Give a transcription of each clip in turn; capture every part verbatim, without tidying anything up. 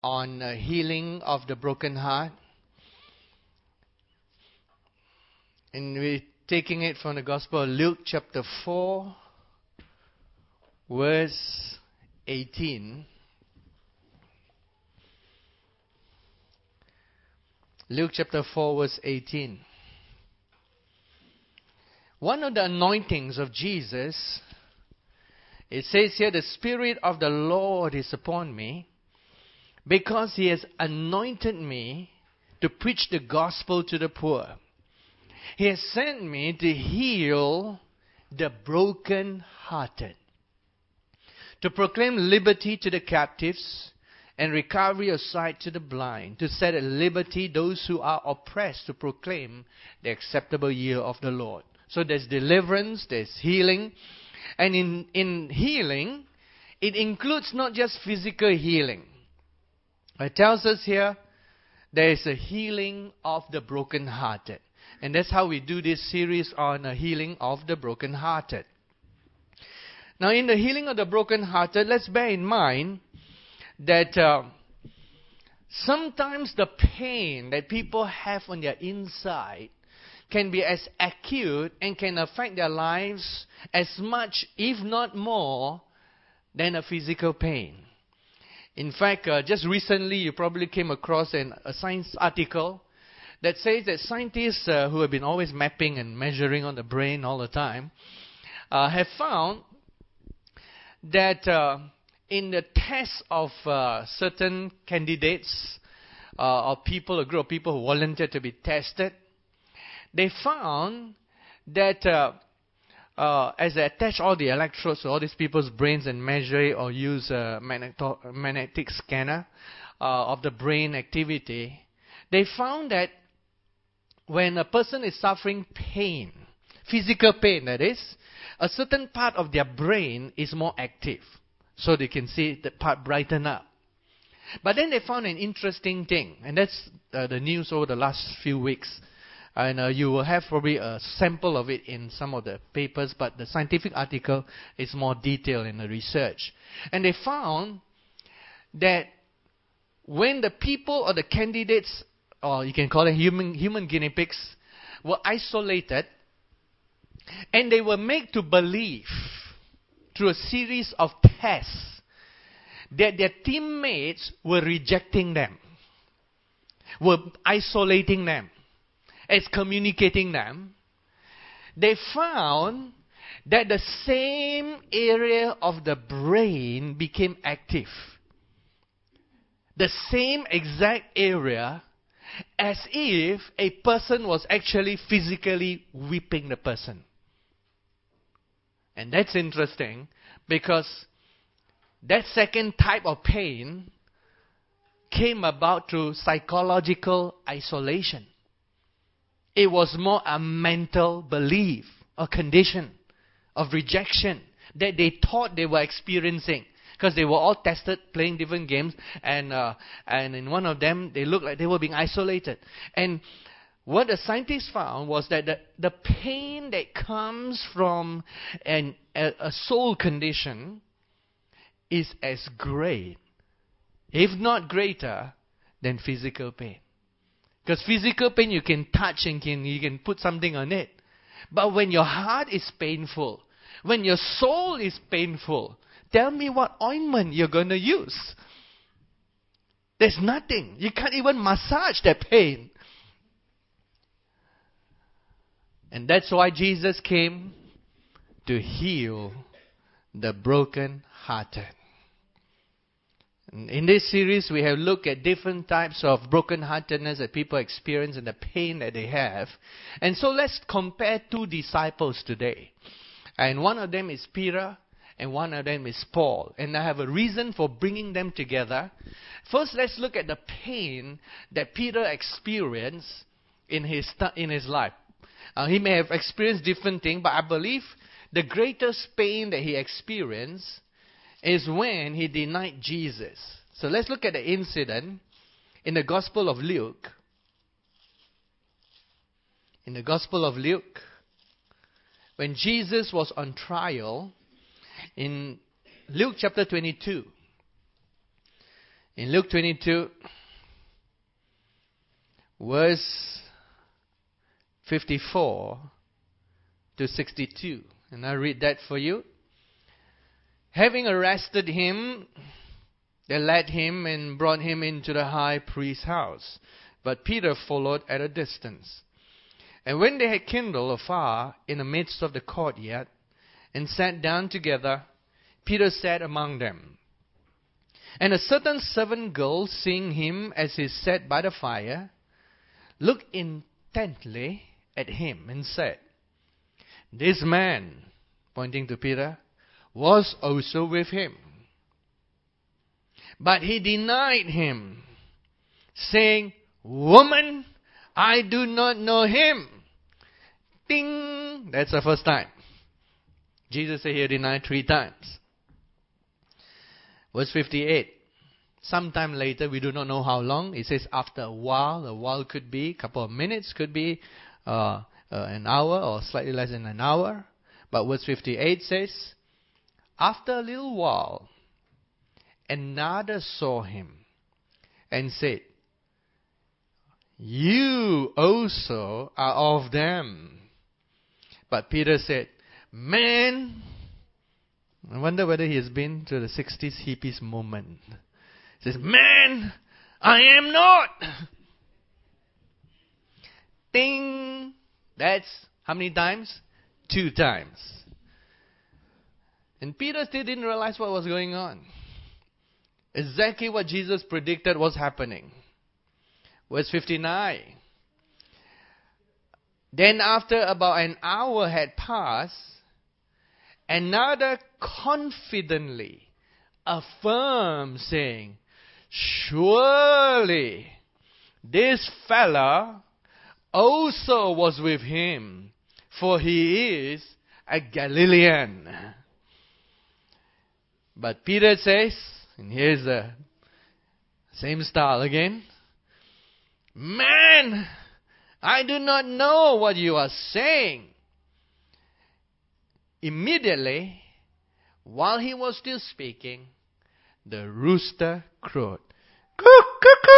on uh, healing of the broken heart. And we're taking it from the Gospel of Luke chapter four, verse eighteen. Luke chapter four, verse eighteen. One of the anointings of Jesus, it says here, the Spirit of the Lord is upon me, because He has anointed me to preach the gospel to the poor. He has sent me to heal the broken-hearted, to proclaim liberty to the captives and recovery of sight to the blind, to set at liberty those who are oppressed, to proclaim the acceptable year of the Lord. So there's deliverance, there's healing. And in, in healing, it includes not just physical healing. It tells us here, there is a healing of the brokenhearted. And that's how we do this series on a healing of the brokenhearted. Now, in the healing of the brokenhearted, let's bear in mind that uh, sometimes the pain that people have on their inside can be as acute and can affect their lives as much, if not more, than a physical pain. In fact, uh, just recently you probably came across an, a science article that says that scientists uh, who have been always mapping and measuring on the brain all the time uh, have found that uh, in the test of uh, certain candidates uh, or people, a group of people who volunteered to be tested, they found that uh, uh, as they attach all the electrodes to all these people's brains and measure it or use a magneto- magnetic scanner uh, of the brain activity, they found that when a person is suffering pain, physical pain that is, a certain part of their brain is more active. So they can see that part brighten up. But then they found an interesting thing, and that's uh, the news over the last few weeks. And uh, you will have probably a sample of it in some of the papers, but the scientific article is more detailed in the research. And they found that when the people or the candidates, or you can call it human, human guinea pigs, were isolated, and they were made to believe through a series of tests that their teammates were rejecting them, were isolating them, excommunicating them, they found that the same area of the brain became active. The same exact area, as if a person was actually physically whipping the person. And that's interesting because that second type of pain came about through psychological isolation. It was more a mental belief, a condition of rejection that they thought they were experiencing. Because they were all tested playing different games, and uh, and in one of them, they looked like they were being isolated. And what the scientists found was that the, the pain that comes from an, a, a soul condition is as great, if not greater, than physical pain. Because physical pain you can touch and can, you can put something on it. But when your heart is painful, when your soul is painful, tell me what ointment you're going to use. There's nothing. You can't even massage that pain. And that's why Jesus came to heal the broken-hearted. In this series, we have looked at different types of brokenheartedness that people experience and the pain that they have. And so let's compare two disciples today. And one of them is Peter, and one of them is Paul. And I have a reason for bringing them together. First, let's look at the pain that Peter experienced in his in his life. Uh, he may have experienced different things, but I believe the greatest pain that he experienced is when he denied Jesus. So let's look at the incident in the Gospel of Luke. In the Gospel of Luke, when Jesus was on trial, in Luke chapter twenty-two, In Luke twenty-two, verse fifty-four to sixty-two. And I read that for you. Having arrested him, they led him and brought him into the high priest's house. But Peter followed at a distance. And when they had kindled a fire in the midst of the courtyard, and sat down together, Peter sat among them. And a certain servant girl, seeing him as he sat by the fire, looked intently at him and said, "This man," pointing to Peter, "was also with him." But he denied him, saying, "Woman, I do not know him." Ding! That's the first time. Jesus said he denied three times. Verse fifty-eight. Sometime later, we do not know how long. It says after a while. A while could be a couple of minutes, could be uh, uh, an hour or slightly less than an hour. But verse fifty-eight says, after a little while, another saw him and said, "You also are of them." But Peter said, "Man," I wonder whether he has been to the sixties hippies moment. He says, "Man, I am not." Ding! That's how many times? Two times. And Peter still didn't realize what was going on. Exactly what Jesus predicted was happening. Verse fifty-nine. Then after about an hour had passed, another confidently affirmed, saying, "Surely this fellow also was with him, for he is a Galilean." But Peter says, and here's the same style again, "Man, I do not know what you are saying." Immediately, while he was still speaking, the rooster crowed. Cuckoo!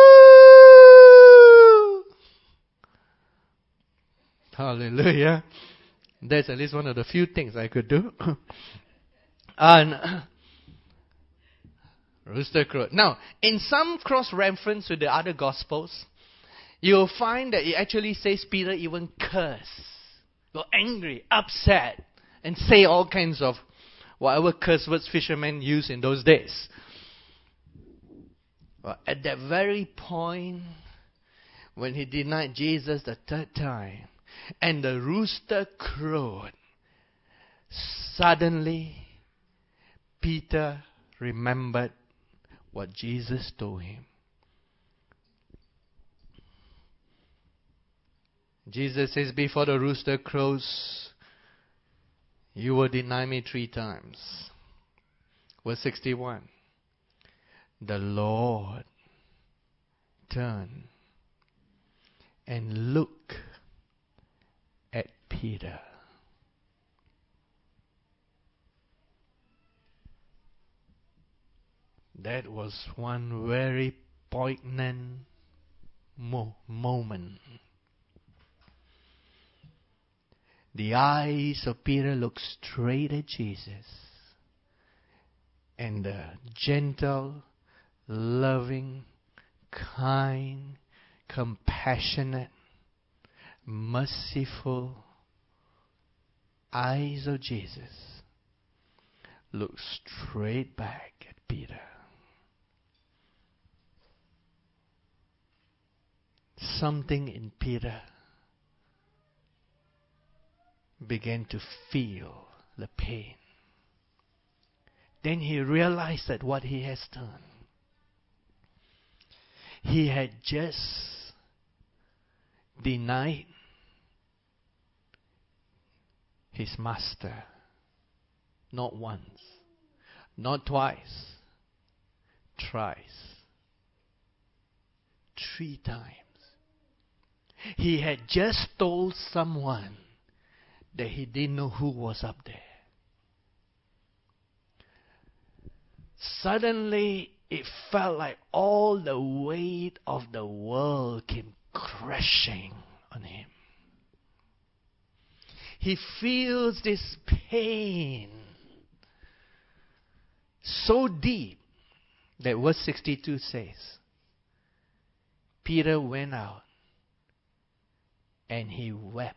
Hallelujah. That's at least one of the few things I could do. And rooster crowed. Now, in some cross-reference with the other Gospels, you'll find that it actually says Peter even cursed, got angry, upset, and say all kinds of whatever curse words fishermen used in those days. But at that very point, when he denied Jesus the third time, and the rooster crowed, suddenly Peter remembered what Jesus told him. Jesus says, before the rooster crows, you will deny me three times. Verse sixty-one. The Lord turned and looked at Peter. That was one very poignant mo- moment. The eyes of Peter looked straight at Jesus. And the gentle, loving, kind, compassionate, merciful eyes of Jesus looked straight back at Peter. Something in Peter began to feel the pain. Then he realized that what he has done, he had just denied his master. Not once, not twice, thrice, three times. He had just told someone that he didn't know who was up there. Suddenly, it felt like all the weight of the world came crashing on him. He feels this pain so deep that verse sixty-two says, Peter went out and he wept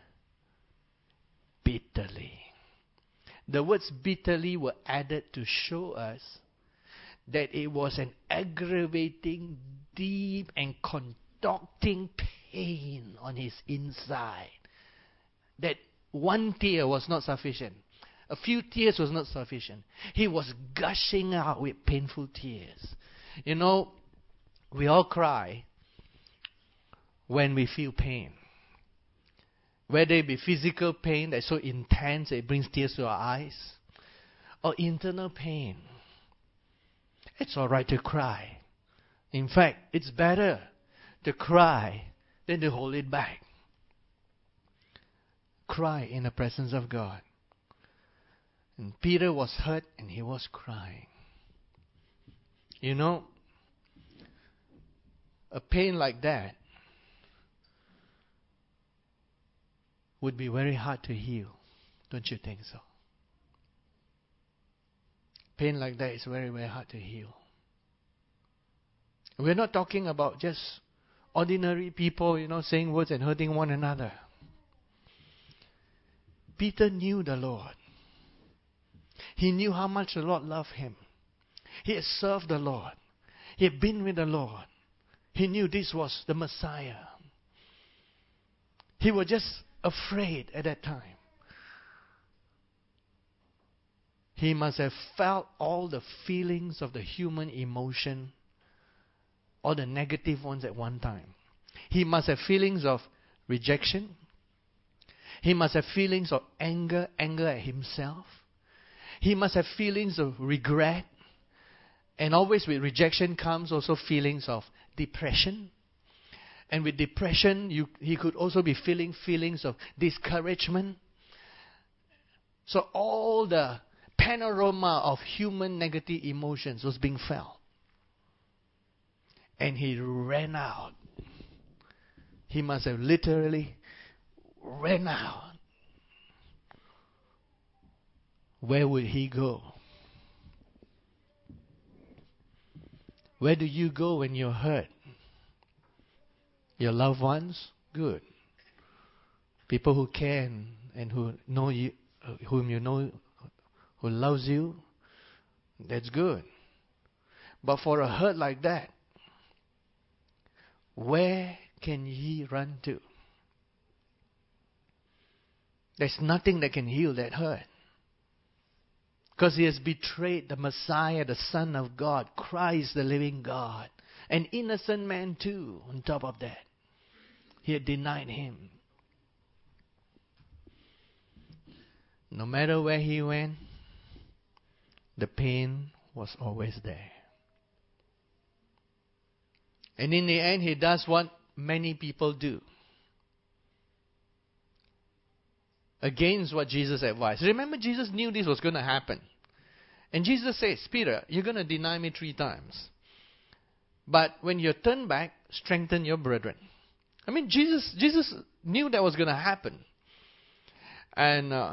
bitterly. The words bitterly were added to show us that it was an aggravating, deep and conducting pain on his inside. That one tear was not sufficient. A few tears was not sufficient. He was gushing out with painful tears. You know, we all cry when we feel pain. Whether it be physical pain that's so intense it brings tears to our eyes, or internal pain. It's all right to cry. In fact, it's better to cry than to hold it back. Cry in the presence of God. And Peter was hurt and he was crying. You know, a pain like that would be very hard to heal. Don't you think so? Pain like that is very, very hard to heal. We're not talking about just ordinary people, you know, saying words and hurting one another. Peter knew the Lord. He knew how much the Lord loved him. He had served the Lord. He had been with the Lord. He knew this was the Messiah. He was just afraid at that time. He must have felt all the feelings of the human emotion, all the negative ones at one time. He must have feelings of rejection. He must have feelings of anger, anger at himself. He must have feelings of regret. And always with rejection comes also feelings of depression. And with depression, you, he could also be feeling feelings of discouragement. So all the panorama of human negative emotions was being felt. And he ran out. He must have literally ran out. Where would he go? Where do you go when you're hurt? Your loved ones? Good. People who care and, and who know you, whom you know, who loves you, that's good. But for a hurt like that, where can he run to? There's nothing that can heal that hurt. Because he has betrayed the Messiah, the Son of God, Christ, the living God. An innocent man too, on top of that. He had denied him. No matter where he went, the pain was always there. And in the end, he does what many people do. Against what Jesus advised. Remember, Jesus knew this was going to happen. And Jesus says, Peter, you're going to deny me three times. But when you turn back, strengthen your brethren. I mean, Jesus Jesus knew that was going to happen. And uh,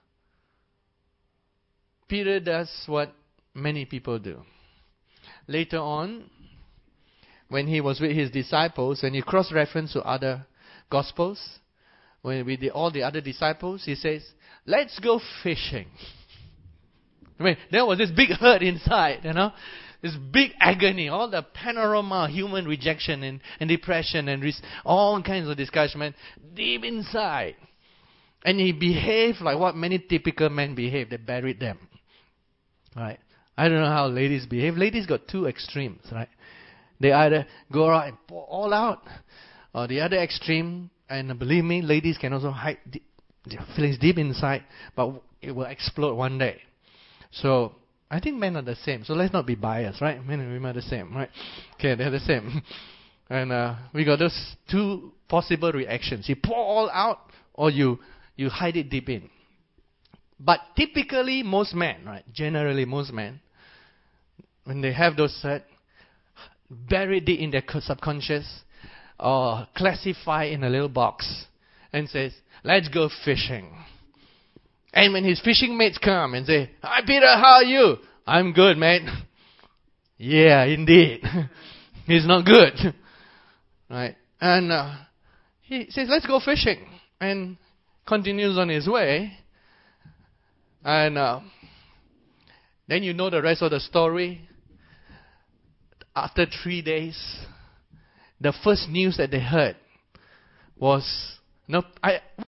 Peter does what many people do. Later on, when he was with his disciples, and he cross-referenced to other Gospels, when with the, all the other disciples, he says, let's go fishing. I mean, there was this big hurt inside, you know. This big agony, all the panorama of human rejection and, and depression and res- all kinds of discouragement deep inside. And he behaved like what many typical men behave. They buried them. Right? I don't know how ladies behave. Ladies got two extremes, right? They either go out and pour all out, or the other extreme, and believe me, ladies can also hide deep, their feelings deep inside, but it will explode one day. So, I think men are the same. So let's not be biased, right? Men and women are the same, right? Okay, they're the same. And uh, we got those two possible reactions. You pour all out, or you, you hide it deep in. But typically, most men, right? Generally, most men, when they have those cert, buried it in their subconscious or classify in a little box and says, let's go fishing. And when his fishing mates come and say, hi Peter, how are you? I'm good, mate. Yeah, indeed. He's not good. Right? And uh, he says, let's go fishing. And continues on his way. And uh, then you know the rest of the story. After three days, the first news that they heard was, no, I